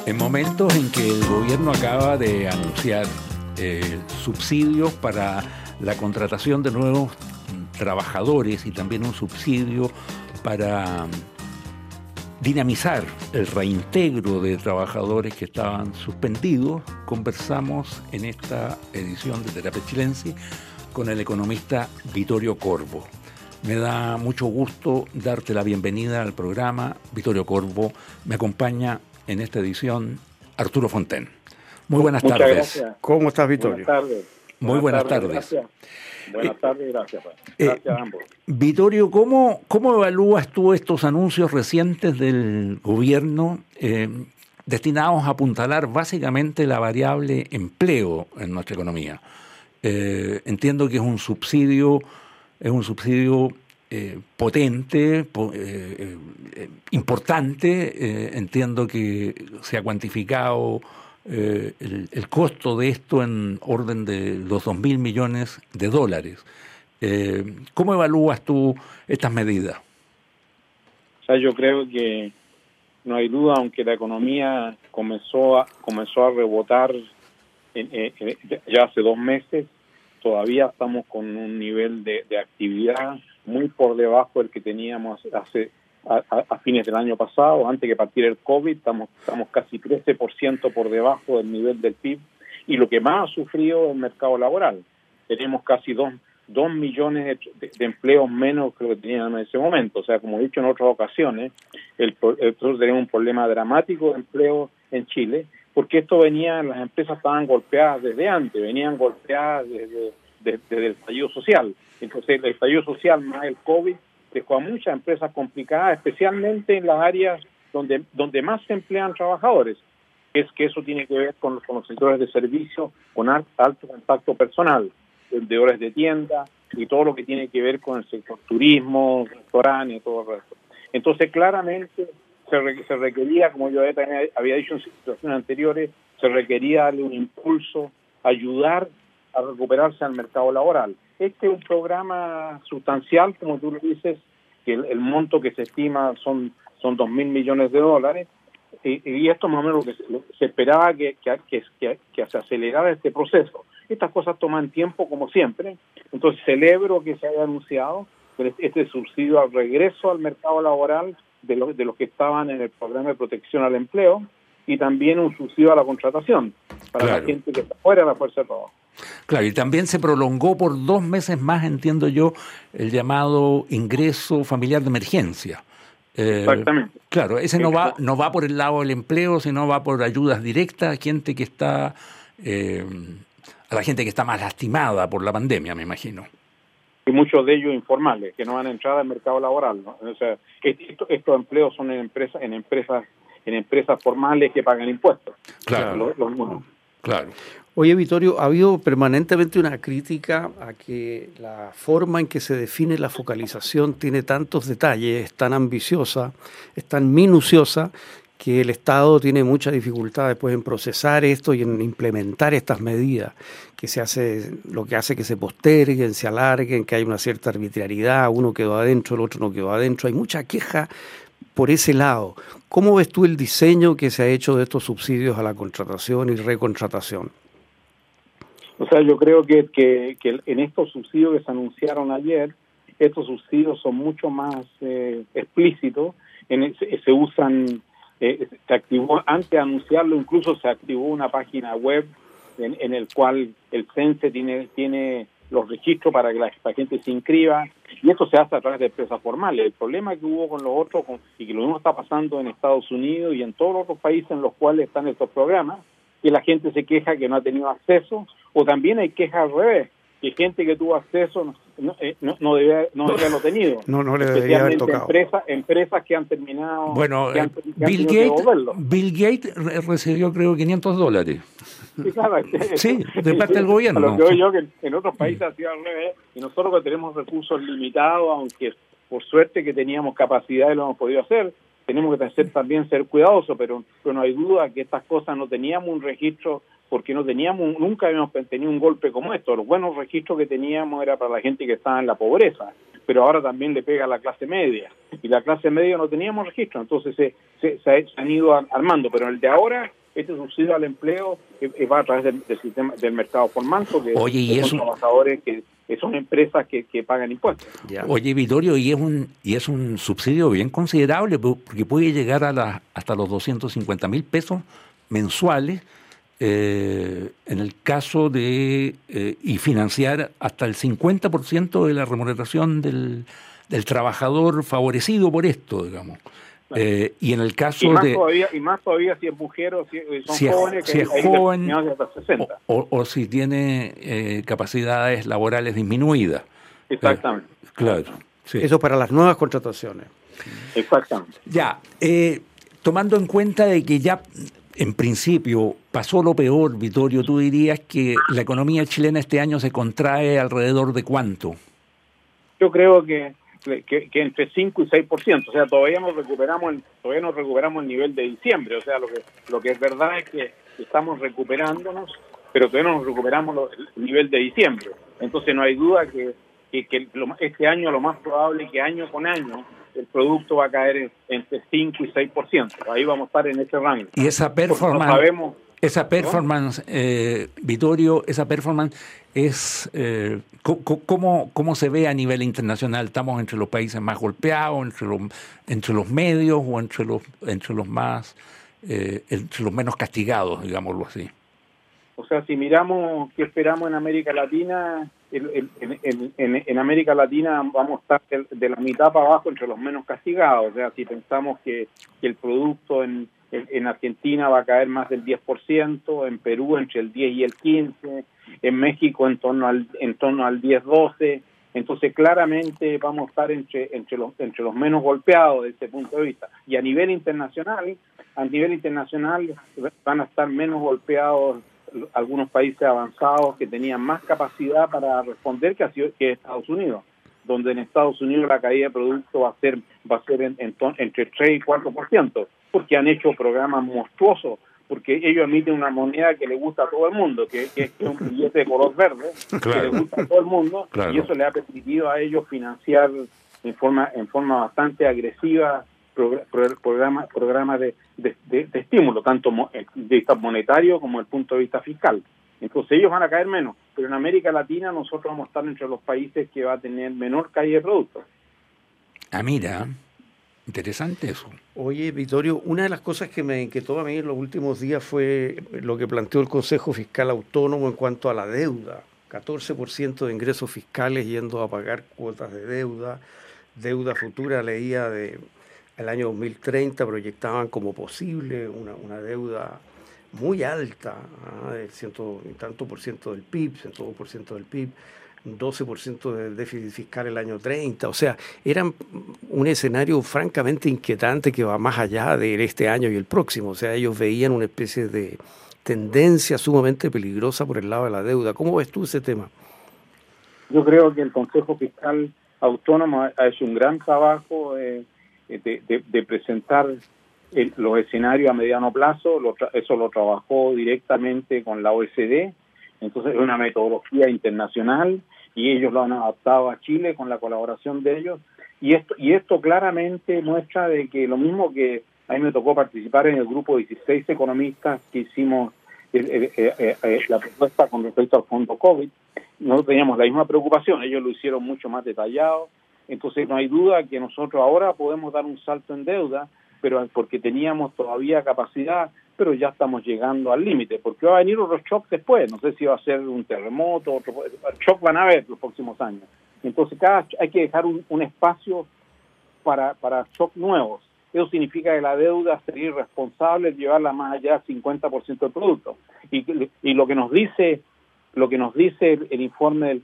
En momentos en que el gobierno acaba de anunciar subsidios para la contratación de nuevos trabajadores y también un subsidio para dinamizar el reintegro de trabajadores que estaban suspendidos, conversamos en esta edición de Terapia Chilensis con el economista Vittorio Corvo. Me da mucho gusto darte la bienvenida al programa. Vittorio Corvo, me acompaña en esta edición Arturo Fonten. Muy buenas Muchas tardes. Gracias. ¿Cómo estás, Vittorio? Buenas tardes. Muy buenas tardes. Gracias. Buenas tardes, gracias. Gracias a ambos. Vittorio, ¿cómo evalúas tú estos anuncios recientes del gobierno destinados a apuntalar básicamente la variable empleo en nuestra economía? Entiendo que es un subsidio potente, importante. Entiendo que se ha cuantificado el costo de esto en orden de los $2.000 millones. ¿Cómo evalúas tú estas medidas? O sea, yo creo que no hay duda, aunque la economía comenzó a rebotar ya hace 2 meses, todavía estamos con un nivel de actividad muy por debajo del que teníamos a fines del año pasado. Antes que partiera el COVID, estamos casi 13% por debajo del nivel del PIB, y lo que más ha sufrido es el mercado laboral. Tenemos casi 2 millones de empleos menos que lo que teníamos en ese momento. O sea, como he dicho en otras ocasiones, nosotros tenemos un problema dramático de empleo en Chile, porque las empresas estaban golpeadas desde antes, venían golpeadas desde el estallido social. Entonces, el estallido social más el COVID dejó a muchas empresas complicadas, especialmente en las áreas donde más se emplean trabajadores. Es que eso tiene que ver con los sectores de servicio, con alto contacto personal, vendedores de tienda y todo lo que tiene que ver con el sector turismo, restaurantes y todo el resto. Entonces, claramente se requería, como yo había dicho en situaciones anteriores, se requería darle un impulso, ayudar a recuperarse al mercado laboral. Este es un programa sustancial, como tú lo dices, que el monto que se estima son $2.000 millones, y esto más o menos lo que se esperaba que se acelerara este proceso. Estas cosas toman tiempo, como siempre. Entonces celebro que se haya anunciado este subsidio al regreso al mercado laboral de los que estaban en el programa de protección al empleo, y también un subsidio a la contratación para la gente que está fuera de la fuerza de trabajo. Claro, y también se prolongó por 2 meses más, entiendo yo, el llamado ingreso familiar de emergencia. Exactamente. Claro, ese no va por el lado del empleo, sino va por ayudas directas a gente que está, a la gente que está más lastimada por la pandemia, me imagino. Y muchos de ellos informales, que no van a entrar al mercado laboral, ¿no? O sea, estos empleos son en empresas formales que pagan impuestos. Claro. Claro. Oye, Vittorio, ha habido permanentemente una crítica a que la forma en que se define la focalización tiene tantos detalles, es tan ambiciosa, es tan minuciosa, que el Estado tiene mucha dificultad después en procesar esto y en implementar estas medidas, lo que hace que se posterguen, se alarguen, que hay una cierta arbitrariedad, uno quedó adentro, el otro no quedó adentro, hay mucha queja por ese lado. ¿Cómo ves tú el diseño que se ha hecho de estos subsidios a la contratación y recontratación? O sea, yo creo que en estos subsidios que se anunciaron ayer, estos subsidios son mucho más explícitos. Se usan, se activó, antes de anunciarlo, incluso se activó una página web en el cual el CENSE tiene los registros para que la gente se inscriba, y esto se hace a través de empresas formales. El problema que hubo con los otros, y que lo mismo está pasando en Estados Unidos y en todos los otros países en los cuales están estos programas, que la gente se queja que no ha tenido acceso, o también hay quejas al revés, que gente que tuvo acceso no debía haberlo tenido. No le debería haber tocado. Empresas que han terminado... Bueno, Bill Gates recibió, creo, $500. Sí, claro, sí, de parte del gobierno. Lo que yo que en otros países ha sido al revés, y nosotros que tenemos recursos limitados, aunque por suerte que teníamos capacidad y lo hemos podido hacer, tenemos que también ser cuidadosos, pero no hay duda que estas cosas no teníamos un registro, porque nunca habíamos tenido un golpe como esto. Los buenos registros que teníamos era para la gente que estaba en la pobreza, pero ahora también le pega a la clase media. y la clase media no teníamos registro, entonces se han ido armando, pero el de ahora, este subsidio al empleo va a través del sistema del mercado formal, porque son trabajadores que son empresas que pagan impuestos. Ya. Oye, Vittorio, y es un subsidio bien considerable, porque puede llegar hasta los 250.000 pesos mensuales, en el caso de y financiar hasta el 50% de la remuneración del trabajador favorecido por esto, digamos. Y en el caso y más todavía si es mujer o si son jóvenes, si es joven hasta 60. O si tiene capacidades laborales disminuidas. Exactamente. Claro. Sí. Eso para las nuevas contrataciones. Exactamente. Ya, tomando en cuenta de que ya en principio pasó lo peor, Vittorio, ¿tú dirías que la economía chilena este año se contrae alrededor de cuánto? Yo creo que entre 5 y 6%, o sea, todavía no recuperamos el nivel de diciembre, o sea, lo que es verdad es que estamos recuperándonos, pero todavía no nos recuperamos el nivel de diciembre. Entonces no hay duda que este año lo más probable es que año con año el producto va a caer entre 5 y 6%. Ahí vamos a estar en ese rango. Y esa performance, Vittorio, esa performance es ¿cómo se ve a nivel internacional? ¿Estamos entre los países más golpeados, entre los medios o entre los menos castigados, digámoslo así? O sea, si miramos qué esperamos en América Latina, en América Latina vamos a estar de la mitad para abajo entre los menos castigados. O sea, si pensamos que el producto en Argentina va a caer más del 10%, en Perú entre el 10 y el 15%, en México en torno al 10-12%, entonces claramente vamos a estar entre los menos golpeados desde ese punto de vista. Y a nivel internacional van a estar menos golpeados algunos países avanzados que tenían más capacidad para responder que Estados Unidos, donde en Estados Unidos la caída de producto va a ser entre 3 y 4%, porque han hecho programas monstruosos, porque ellos emiten una moneda que le gusta a todo el mundo, que es un billete de color verde, claro, que le gusta a todo el mundo, claro, y eso le ha permitido a ellos financiar en forma bastante agresiva programas de estímulo, tanto de vista monetario como desde el punto de vista fiscal. Entonces ellos van a caer menos, pero en América Latina nosotros vamos a estar entre los países que va a tener menor caída de productos. Ah, mira, interesante eso. Oye, Vittorio, una de las cosas que me inquietó a mí en los últimos días fue lo que planteó el Consejo Fiscal Autónomo en cuanto a la deuda. 14% de ingresos fiscales yendo a pagar cuotas de deuda futura, leía el año 2030 proyectaban como posible una deuda muy alta, del 100 y tanto por ciento del PIB, 102% del PIB, 12% de déficit fiscal el año 30, o sea, era un escenario francamente inquietante que va más allá de este año y el próximo, o sea, ellos veían una especie de tendencia sumamente peligrosa por el lado de la deuda. ¿Cómo ves tú ese tema? Yo creo que el Consejo Fiscal Autónomo ha hecho un gran trabajo de presentar los escenarios a mediano plazo. Eso lo trabajó directamente con la OECD, entonces es una metodología internacional y ellos lo han adaptado a Chile con la colaboración de ellos, y esto claramente muestra de que lo mismo que a mí me tocó participar en el grupo de 16 economistas que hicimos la propuesta con respecto al fondo COVID, nosotros teníamos la misma preocupación, ellos lo hicieron mucho más detallado. Entonces no hay duda que nosotros ahora podemos dar un salto en deuda, pero porque teníamos todavía capacidad, pero ya estamos llegando al límite, porque va a venir otro shock después, no sé si va a ser un terremoto, otro shock van a haber los próximos años. Entonces hay que dejar un espacio para shock nuevos. Eso significa que la deuda sería irresponsable llevarla más allá del 50% del producto. Y lo que nos dice el informe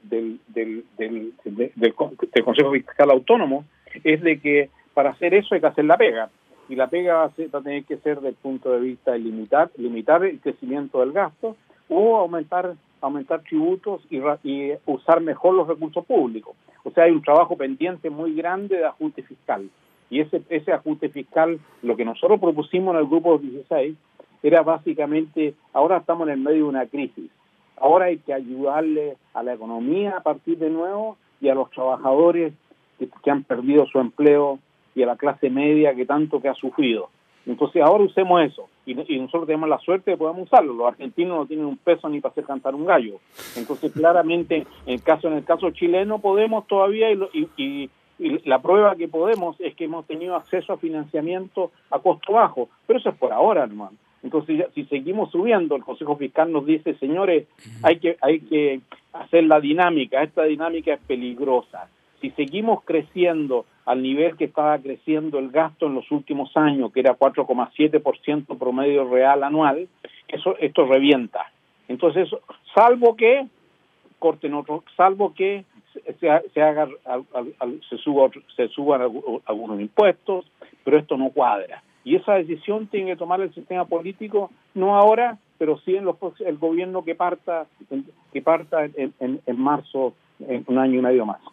del Consejo Fiscal Autónomo es de que para hacer eso hay que hacer la pega, y la pega va a tener que ser desde el punto de vista de limitar el crecimiento del gasto o aumentar tributos y usar mejor los recursos públicos. O sea, hay un trabajo pendiente muy grande de ajuste fiscal, y ese ajuste fiscal, lo que nosotros propusimos en el grupo 16 era básicamente, ahora estamos en el medio de una crisis. Ahora hay que ayudarle a la economía a partir de nuevo y a los trabajadores que han perdido su empleo y a la clase media que tanto que ha sufrido. Entonces ahora usemos eso, y nosotros tenemos la suerte de poder usarlo. Los argentinos no tienen un peso ni para hacer cantar un gallo. Entonces claramente en el caso chileno podemos todavía, y la prueba que podemos es que hemos tenido acceso a financiamiento a costo bajo, pero eso es por ahora, hermano. Entonces ya, si seguimos subiendo, el Consejo Fiscal nos dice, señores, hay que hacer la dinámica, esta dinámica es peligrosa. Si seguimos creciendo al nivel que estaba creciendo el gasto en los últimos años, que era 4,7% promedio real anual, esto revienta. Entonces, salvo que corten otro, salvo que se suban algunos impuestos, pero esto no cuadra. Y esa decisión tiene que tomar el sistema político, no ahora, pero sí el gobierno que parta en marzo, en un año y medio más.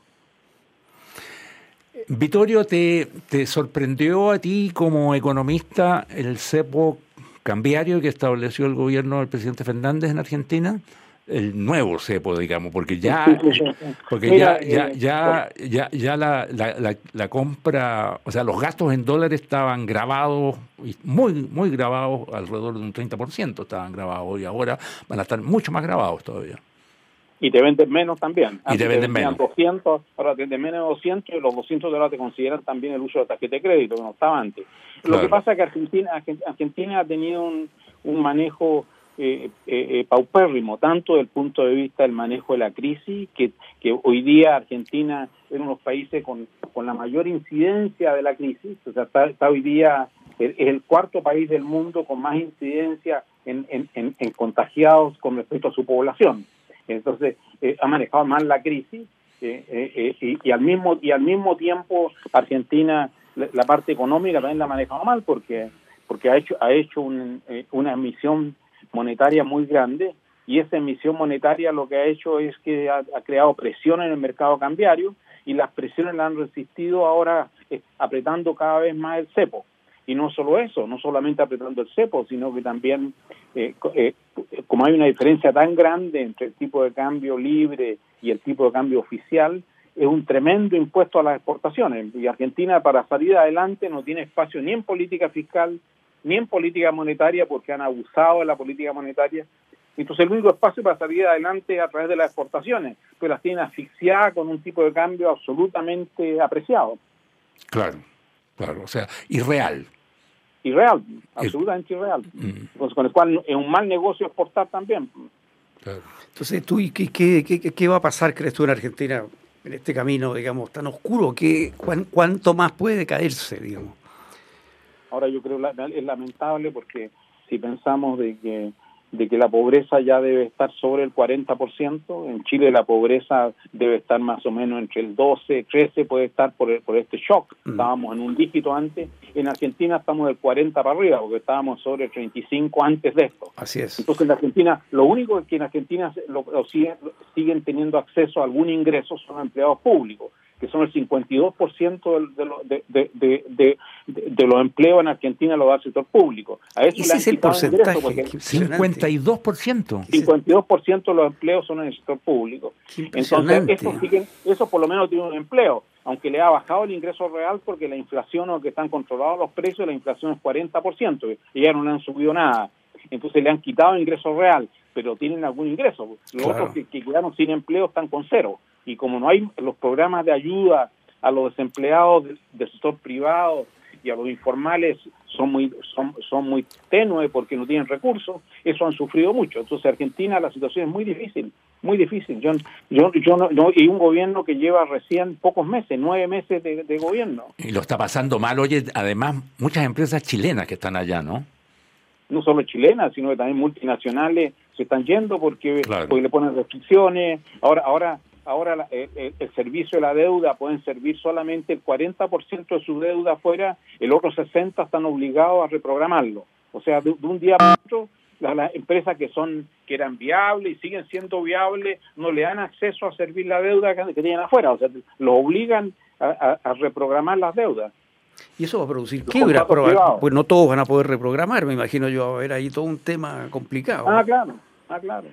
Vittorio, ¿te sorprendió a ti como economista el cepo cambiario que estableció el gobierno del presidente Fernández en Argentina? El nuevo cepo, digamos, porque ya la compra, o sea, los gastos en dólares estaban grabados, muy grabados, alrededor de un 30% estaban grabados, y ahora van a estar mucho más grabados todavía. Y te venden menos también. Y te venden menos. 200, ahora te venden menos de 200, y los 200 dólares te consideran también el uso de tarjeta de crédito, que no estaba antes. Claro. Lo que pasa es que Argentina ha tenido un manejo paupérrimo, tanto desde el punto de vista del manejo de la crisis, que hoy día Argentina es uno de los países con la mayor incidencia de la crisis. O sea, está hoy día, es el cuarto país del mundo con más incidencia en contagiados con respecto a su población. Entonces, ha manejado mal la crisis, y al mismo tiempo Argentina, la parte económica también la ha manejado mal, porque ha hecho una emisión monetaria muy grande, y esa emisión monetaria lo que ha hecho es que ha creado presión en el mercado cambiario, y las presiones la han resistido ahora apretando cada vez más el cepo. Y no solo eso, no solamente apretando el cepo, sino que también, como hay una diferencia tan grande entre el tipo de cambio libre y el tipo de cambio oficial, es un tremendo impuesto a las exportaciones. Y Argentina, para salir adelante, no tiene espacio ni en política fiscal, ni en política monetaria, porque han abusado de la política monetaria. Entonces el único espacio para salir adelante es a través de las exportaciones, pues las tienen asfixiadas con un tipo de cambio absolutamente apreciado. Claro, o sea, irreal, absolutamente irreal. Entonces, con el cual es un mal negocio exportar también. Claro. Entonces, ¿tú y qué va a pasar, crees tú, en Argentina, en este camino, digamos, tan oscuro? ¿Cuánto más puede caerse, digamos? Ahora yo creo es lamentable, porque si pensamos de que la pobreza ya debe estar sobre el 40%, en Chile la pobreza debe estar más o menos entre el 12, 13, puede estar por este shock. Estábamos en un dígito antes, en Argentina estamos del 40 para arriba, porque estábamos sobre el 35 antes de esto. Así es. Entonces en Argentina, lo único que en Argentina siguen teniendo acceso a algún ingreso son los empleados públicos, que son el 52% de los empleos en Argentina lo da el sector público. A eso ese es el porcentaje. 52%. 52% de los empleos son en el sector público. Entonces, eso por lo menos tiene un empleo, aunque le ha bajado el ingreso real, porque la inflación, o que están controlados los precios, la inflación es 40%, y ya no le han subido nada. Entonces le han quitado el ingreso real, pero tienen algún ingreso. Los otros que quedaron sin empleo están con cero. Y como no hay los programas de ayuda a los desempleados del sector privado y a los informales son muy tenues, porque no tienen recursos, eso han sufrido mucho. Entonces Argentina, la situación es muy difícil. Yo no, y un gobierno que lleva recién pocos meses, 9 meses de gobierno. Y lo está pasando mal. Oye, además muchas empresas chilenas que están allá, ¿no? No solo chilenas, sino que también multinacionales se están yendo porque le ponen restricciones. Ahora el servicio de la deuda pueden servir solamente el 40% de su deuda afuera, el otro 60% están obligados a reprogramarlo. O sea, de un día para otro, las empresas que eran viables y siguen siendo viables no le dan acceso a servir la deuda que tienen afuera. O sea, los obligan a reprogramar las deudas. Y eso va a producir quiebras, pues no todos van a poder reprogramar, me imagino yo, va a haber ahí todo un tema complicado. Claro.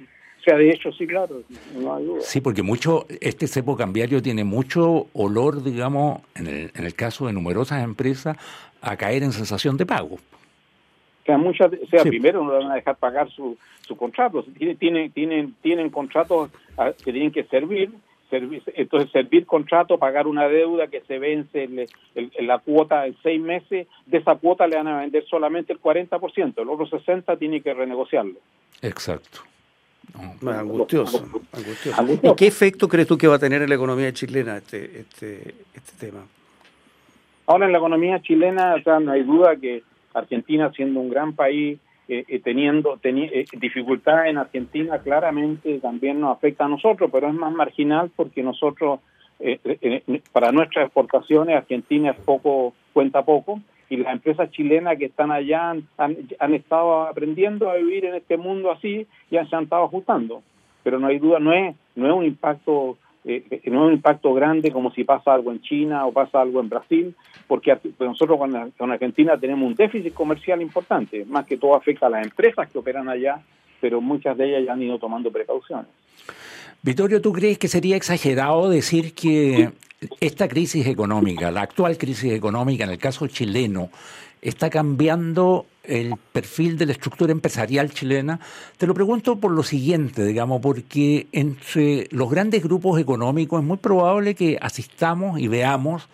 sea, de hecho, sí, claro, no hay duda. Sí, porque este cepo cambiario tiene mucho olor, digamos, en el caso de numerosas empresas, a caer en cesación de pago. Sí. Primero no le van a dejar pagar su contrato. Tienen contratos que tienen que servir, entonces servir contrato, pagar una deuda que se vence la cuota en 6 meses, de esa cuota le van a vender solamente el 40%, el otro 60% tiene que renegociarlo. Exacto. Angustioso. ¿Y qué efecto crees tú que va a tener en la economía chilena este tema? Ahora, en la economía chilena, o sea, no hay duda que Argentina, siendo un gran país, teniendo dificultades en Argentina, claramente también nos afecta a nosotros, pero es más marginal porque nosotros, para nuestras exportaciones, Argentina cuenta poco, y las empresas chilenas que están allá han estado aprendiendo a vivir en este mundo así y se han estado ajustando. Pero no hay duda, no es un impacto grande como si pasa algo en China o pasa algo en Brasil, porque nosotros con Argentina tenemos un déficit comercial importante, más que todo afecta a las empresas que operan allá, pero muchas de ellas ya han ido tomando precauciones. Vittorio, ¿tú crees que sería exagerado decir que esta crisis económica, la actual crisis económica en el caso chileno, está cambiando el perfil de la estructura empresarial chilena? Te lo pregunto por lo siguiente, digamos, porque entre los grandes grupos económicos es muy probable que asistamos y veamos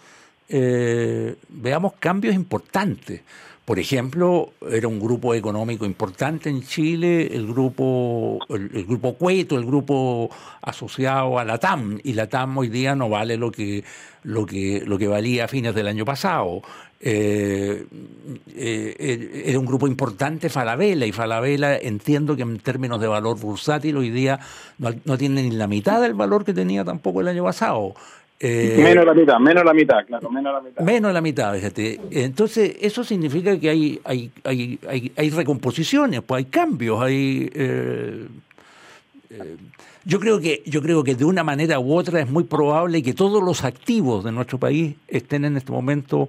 cambios importantes. Por ejemplo, era un grupo económico importante en Chile, el grupo Cueto, el grupo asociado a la TAM, y la TAM hoy día no vale lo que valía a fines del año pasado. Era un grupo importante Falabella, y Falabella entiendo que en términos de valor bursátil hoy día no tiene ni la mitad del valor que tenía tampoco el año pasado. Menos la mitad, claro, menos de la mitad, fíjate. Entonces, eso significa que hay recomposiciones, pues hay cambios, yo creo que de una manera u otra es muy probable que todos los activos de nuestro país estén en este momento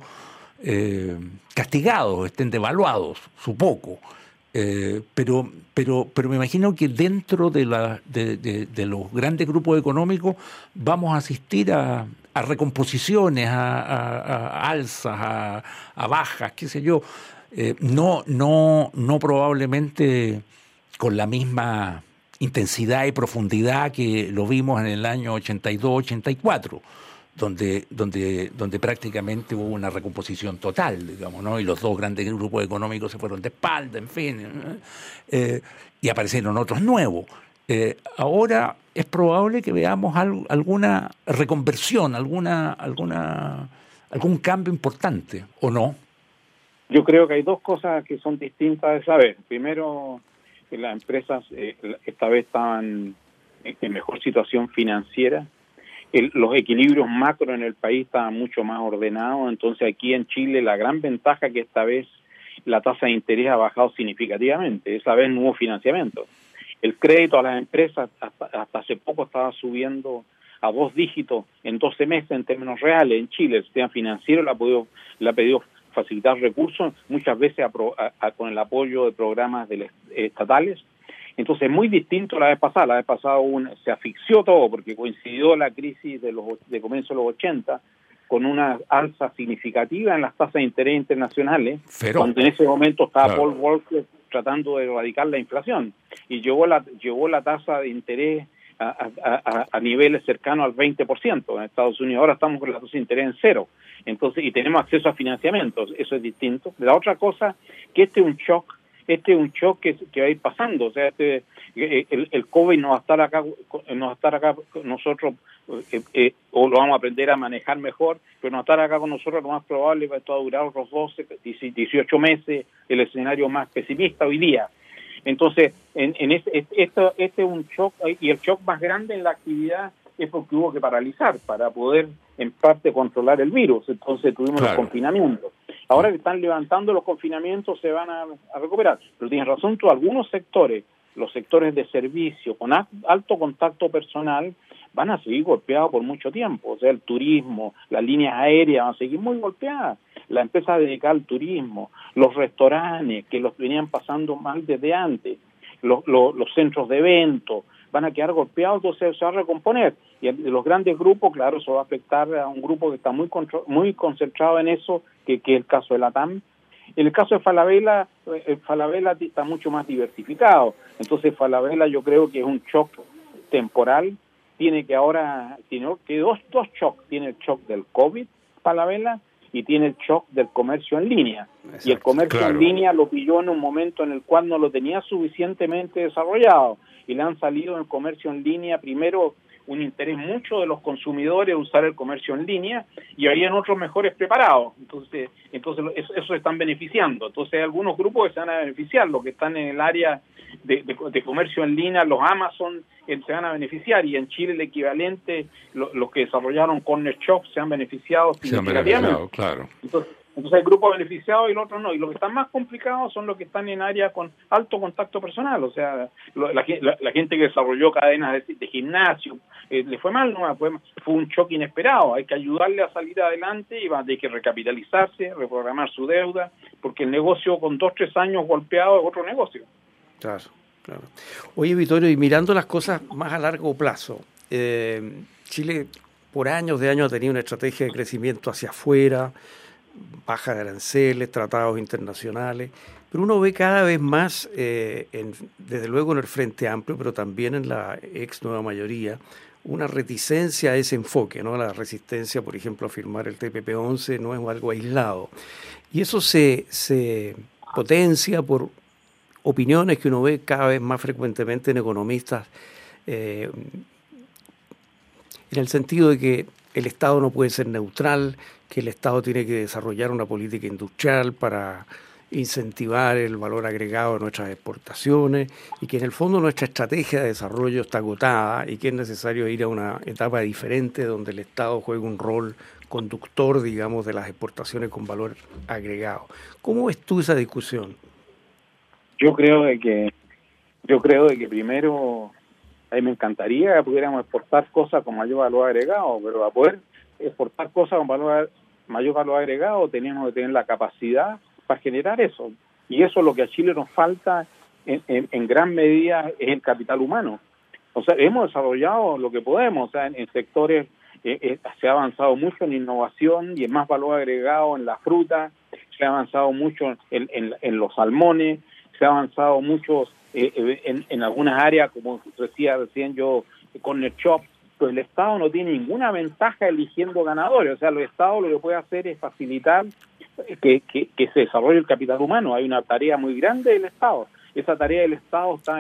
castigados, estén devaluados, su poco. Pero me imagino que dentro de los grandes grupos económicos vamos a asistir a recomposiciones, a alzas, a bajas, qué sé yo. No probablemente con la misma intensidad y profundidad que lo vimos en el año 82-84. Donde prácticamente hubo una recomposición total, digamos, ¿no? Y los dos grandes grupos económicos se fueron de espalda, en fin, y aparecieron otros nuevos. Ahora es probable que veamos alguna reconversión, algún cambio importante, ¿o no? Yo creo que hay dos cosas que son distintas de saber. Primero, que las empresas esta vez estaban en mejor situación financiera. Los equilibrios macro en el país estaban mucho más ordenados, entonces aquí en Chile la gran ventaja que esta vez la tasa de interés ha bajado significativamente, esa vez no hubo financiamiento. El crédito a las empresas hasta hace poco estaba subiendo a 2 dígitos en 12 meses en términos reales en Chile. El sistema financiero le ha pedido facilitar recursos, muchas veces con el apoyo de programas estatales. Entonces, muy distinto la vez pasada. La vez pasada se asfixió todo porque coincidió la crisis de comienzo de los 80 con una alza significativa en las tasas de interés internacionales, cuando en ese momento estaba Paul Volcker tratando de erradicar la inflación y llevó la tasa de interés a niveles cercanos al 20% en Estados Unidos. Ahora estamos con la tasa de interés en 0. Entonces, y tenemos acceso a financiamientos. Eso es distinto. La otra cosa, que este es un shock que va a ir pasando. O sea, el COVID no va a estar acá con nosotros, o lo vamos a aprender a manejar mejor, pero no va a estar acá con nosotros. Lo más probable va a durar otros 12, 18 meses, el escenario más pesimista hoy día. Entonces, esto es un shock, y el shock más grande en la actividad es porque hubo que paralizar para poder, en parte, controlar el virus. Entonces tuvimos los confinamientos. Ahora que están levantando los confinamientos, se van a recuperar. Pero tienes razón tú, algunos sectores, los sectores de servicio con alto contacto personal, van a seguir golpeados por mucho tiempo. O sea, el turismo, las líneas aéreas van a seguir muy golpeadas. La empresa dedicada al turismo, los restaurantes que los venían pasando mal desde antes, los centros de eventos, van a quedar golpeados, entonces se va a recomponer. Y de los grandes grupos, claro, eso va a afectar a un grupo que está muy concentrado en eso, que es el caso de la TAM. En el caso de Falabella, Falabella está mucho más diversificado. Entonces Falabella yo creo que es un shock temporal. Tiene dos shocks. Tiene el shock del COVID, Falabella, y tiene el shock del comercio en línea. Exacto, y el comercio en línea lo pilló en un momento en el cual no lo tenía suficientemente desarrollado. Y le han salido en el comercio en línea primero un interés mucho de los consumidores usar el comercio en línea, y habían otros mejores preparados. Entonces eso se están beneficiando. Entonces hay algunos grupos que se van a beneficiar, los que están en el área de comercio en línea, los Amazon, se van a beneficiar, y en Chile el equivalente, los que desarrollaron Corner Shop se han beneficiado significativamente. Claro. Entonces hay grupos beneficiados y los otros no. Y los que están más complicados son los que están en áreas con alto contacto personal. O sea, la gente que desarrolló cadenas de gimnasio, le fue mal, ¿no? Fue un shock inesperado. Hay que ayudarle a salir adelante y va a tener que recapitalizarse, reprogramar su deuda, porque el negocio con 2-3 años golpeado es otro negocio. Claro. Oye, Vittorio, y mirando las cosas más a largo plazo, Chile por años ha tenido una estrategia de crecimiento hacia afuera, baja de aranceles, tratados internacionales, pero uno ve cada vez más, desde luego en el Frente Amplio, pero también en la ex nueva mayoría, una reticencia a ese enfoque, ¿no? La resistencia, por ejemplo, a firmar el TPP-11 no es algo aislado. Y eso se potencia por opiniones que uno ve cada vez más frecuentemente en economistas, en el sentido de que el Estado no puede ser neutral, que el Estado tiene que desarrollar una política industrial para incentivar el valor agregado de nuestras exportaciones, y que en el fondo nuestra estrategia de desarrollo está agotada y que es necesario ir a una etapa diferente donde el Estado juegue un rol conductor, digamos, de las exportaciones con valor agregado. ¿Cómo ves tú esa discusión? Yo creo de que primero, a mí me encantaría que pudiéramos exportar cosas con mayor valor agregado, pero para poder exportar cosas con mayor valor agregado tenemos que tener la capacidad para generar eso. Y eso es lo que a Chile nos falta en gran medida, es el capital humano. O sea, hemos desarrollado lo que podemos, o sea, en sectores se ha avanzado mucho en innovación y en más valor agregado en la fruta, se ha avanzado mucho en los salmones, se ha avanzado mucho en algunas áreas, como decía recién yo, con el shop. Pues el Estado no tiene ninguna ventaja eligiendo ganadores. O sea, el Estado lo que puede hacer es facilitar que se desarrolle el capital humano. Hay una tarea muy grande del Estado. Esa tarea del Estado está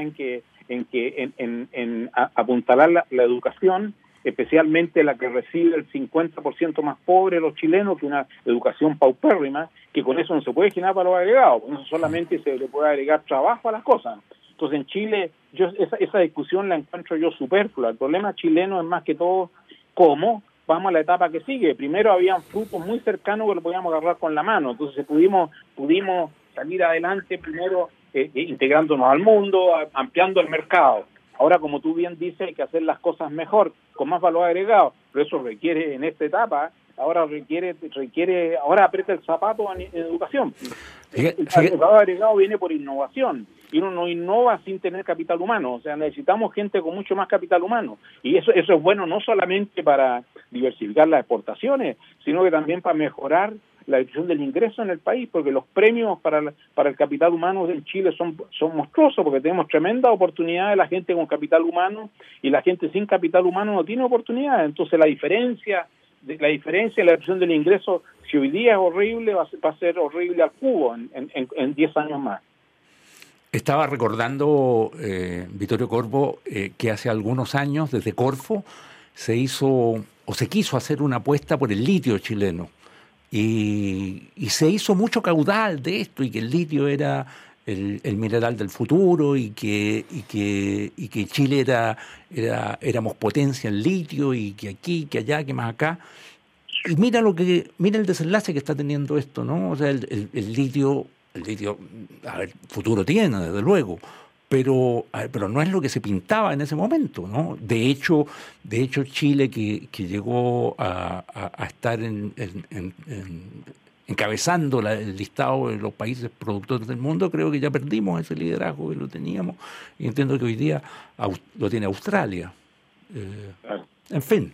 en apuntalar la educación, especialmente la que recibe el 50% más pobre de los chilenos, que una educación paupérrima, que con eso no se puede generar valor agregado, con eso solamente se le puede agregar trabajo a las cosas. Entonces en Chile, esa discusión la encuentro yo superflua. El problema chileno es más que todo cómo vamos a la etapa que sigue. Primero habían frutos muy cercanos que lo podíamos agarrar con la mano, entonces pudimos salir adelante primero integrándonos al mundo, ampliando el mercado. Ahora, como tú bien dices, hay que hacer las cosas mejor, con más valor agregado, pero eso requiere en esta etapa, ahora aprieta el zapato en educación. El valor agregado viene por innovación, y uno no innova sin tener capital humano. O sea, necesitamos gente con mucho más capital humano, y eso es bueno no solamente para diversificar las exportaciones, sino que también para mejorar la distribución del ingreso en el país, porque los premios para el capital humano en Chile son monstruosos, porque tenemos tremenda oportunidad de la gente con capital humano, y la gente sin capital humano no tiene oportunidad. Entonces la diferencia en la distribución del ingreso, si hoy día es horrible, va a ser horrible al cubo en 10 años más. Estaba recordando, Vittorio Corvo, que hace algunos años, desde Corfo, se quiso hacer una apuesta por el litio chileno. Y se hizo mucho caudal de esto, y que el litio era el mineral del futuro, y que Chile éramos potencia en litio, y que aquí, que allá, que más acá. Y mira el desenlace que está teniendo esto, ¿no? O sea, el litio, a ver, futuro tiene, desde luego, pero no es lo que se pintaba en ese momento, ¿no? De hecho Chile, que llegó a estar encabezando el listado de los países productores del mundo, creo que ya perdimos ese liderazgo que lo teníamos y entiendo que hoy día lo tiene Australia. En fin,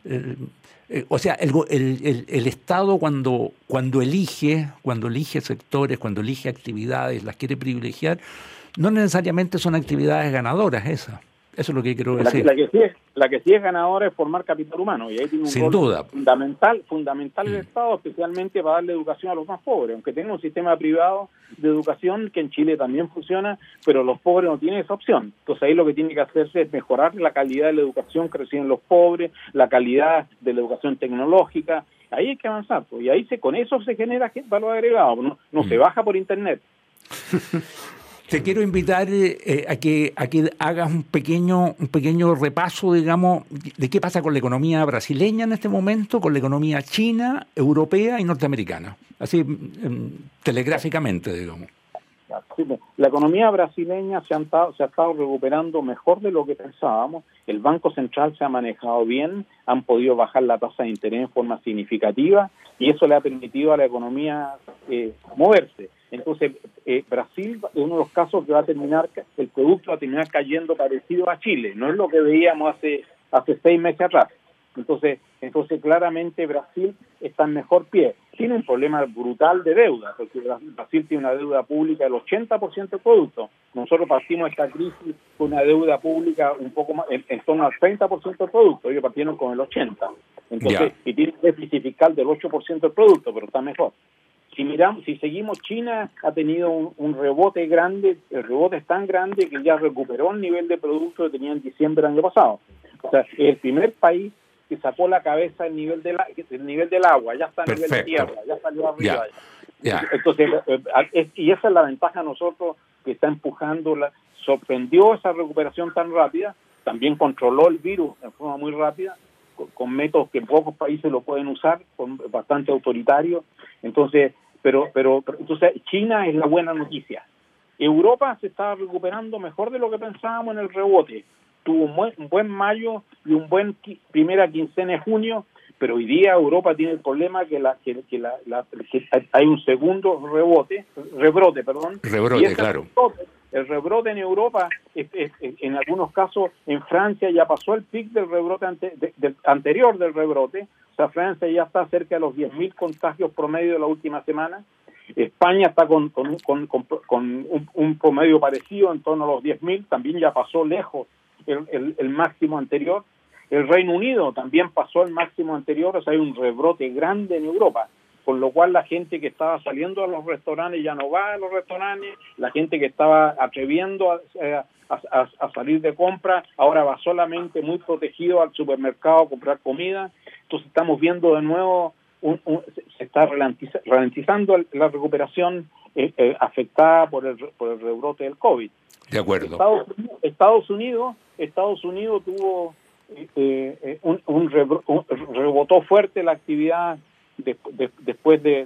o sea, el Estado cuando elige sectores, cuando elige actividades, las quiere privilegiar, no necesariamente son actividades ganadoras esas. Eso es lo que quiero decir. La que sí es ganadora es formar capital humano, y ahí tiene un Sin rol duda fundamental el Estado, especialmente para darle educación a los más pobres, aunque tenga un sistema privado de educación que en Chile también funciona, pero los pobres no tienen esa opción. Entonces ahí lo que tiene que hacerse es mejorar la calidad de la educación que reciben los pobres, la calidad de la educación tecnológica. Ahí hay que avanzar, pues, y ahí con eso se genera valor agregado, no se baja por internet. Te quiero invitar a que hagas un pequeño repaso, digamos, de qué pasa con la economía brasileña en este momento, con la economía china, europea y norteamericana, así telegráficamente, digamos. La economía brasileña se ha estado recuperando mejor de lo que pensábamos. El Banco Central se ha manejado bien, han podido bajar la tasa de interés en forma significativa y eso le ha permitido a la economía moverse. Entonces, Brasil es uno de los casos que el producto va a terminar cayendo parecido a Chile, no es lo que veíamos hace 6 meses atrás. Entonces claramente Brasil está en mejor pie. Tiene un problema brutal de deuda, porque Brasil tiene una deuda pública del 80% del producto. Nosotros partimos esta crisis con una deuda pública un poco más, en torno al 30% del producto, ellos partieron con el 80%. Entonces, y tiene un déficit fiscal del 8% del producto, pero está mejor. Si seguimos, China ha tenido un rebote grande, el rebote es tan grande que ya recuperó el nivel de producto que tenía en diciembre del año pasado. O sea, es el primer país que sacó la cabeza del nivel del agua, ya está a nivel de tierra, ya salió arriba. Entonces, y esa es la ventaja a nosotros que está empujando, sorprendió esa recuperación tan rápida, también controló el virus de forma muy rápida, con métodos que pocos países lo pueden usar, bastante autoritarios. Entonces, entonces China es la buena noticia. Europa se está recuperando mejor de lo que pensábamos en el rebote. Tuvo un buen mayo y un buen primera quincena de junio, pero hoy día Europa tiene el problema que hay un segundo rebrote, claro. El rebrote en Europa, en algunos casos, en Francia ya pasó el pic del rebrote anterior del rebrote. O sea, Francia ya está cerca de los 10.000 contagios promedio de la última semana. España está con un promedio parecido, en torno a los 10.000, también ya pasó lejos el máximo anterior. El Reino Unido también pasó el máximo anterior, o sea, hay un rebrote grande en Europa, con lo cual la gente que estaba saliendo a los restaurantes ya no va a los restaurantes, la gente que estaba atreviendo a salir de compra, ahora va solamente muy protegido al supermercado a comprar comida. Entonces estamos viendo de nuevo, se está ralentizando la recuperación afectada por el rebrote del COVID. De acuerdo. Estados Unidos tuvo rebotó fuerte la actividad después de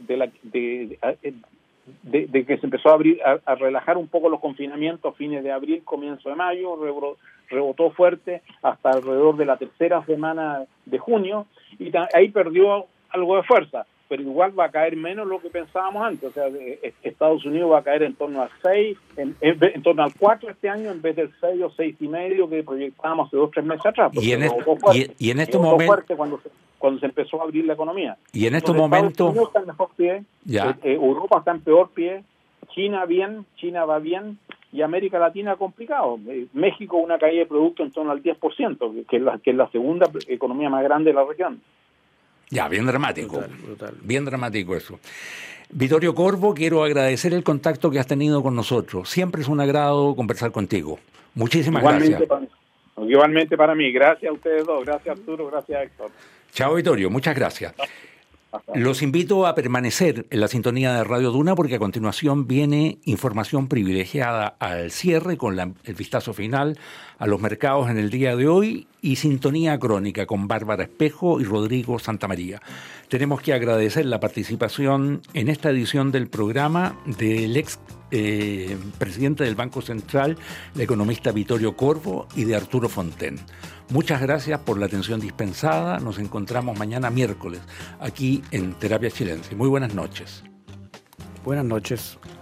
que se empezó a relajar un poco los confinamientos fines de abril, comienzo de mayo, rebotó fuerte hasta alrededor de la tercera semana de junio y ahí perdió algo de fuerza, pero igual va a caer menos lo que pensábamos antes. O sea, Estados Unidos va a caer en torno a 6, en torno al 4 este año en vez del 6 o 6,5 que proyectábamos hace 2 o 3 meses atrás. Y en este momento cuando se empezó a abrir la economía. Y en estos momentos Estados Unidos está en mejor pie, Europa está en peor pie, China va bien, y América Latina complicado. México una caída de producto en torno al 10%, que es la segunda economía más grande de la región. Ya, bien dramático. Brutal. Bien dramático eso. Vittorio Corvo, quiero agradecer el contacto que has tenido con nosotros. Siempre es un agrado conversar contigo. Muchísimas gracias. Igualmente para mí. Gracias a ustedes dos. Gracias Arturo, gracias Héctor. Chao Vittorio, muchas gracias. Los invito a permanecer en la sintonía de Radio Duna porque a continuación viene información privilegiada al cierre con el vistazo final a los mercados en el día de hoy y sintonía crónica con Bárbara Espejo y Rodrigo Santamaría. Tenemos que agradecer la participación en esta edición del programa del ex presidente del Banco Central, el economista Vittorio Corvo, y de Arturo Fonten. Muchas gracias por la atención dispensada. Nos encontramos mañana miércoles aquí en Terapia Chilensis. Muy buenas noches. Buenas noches.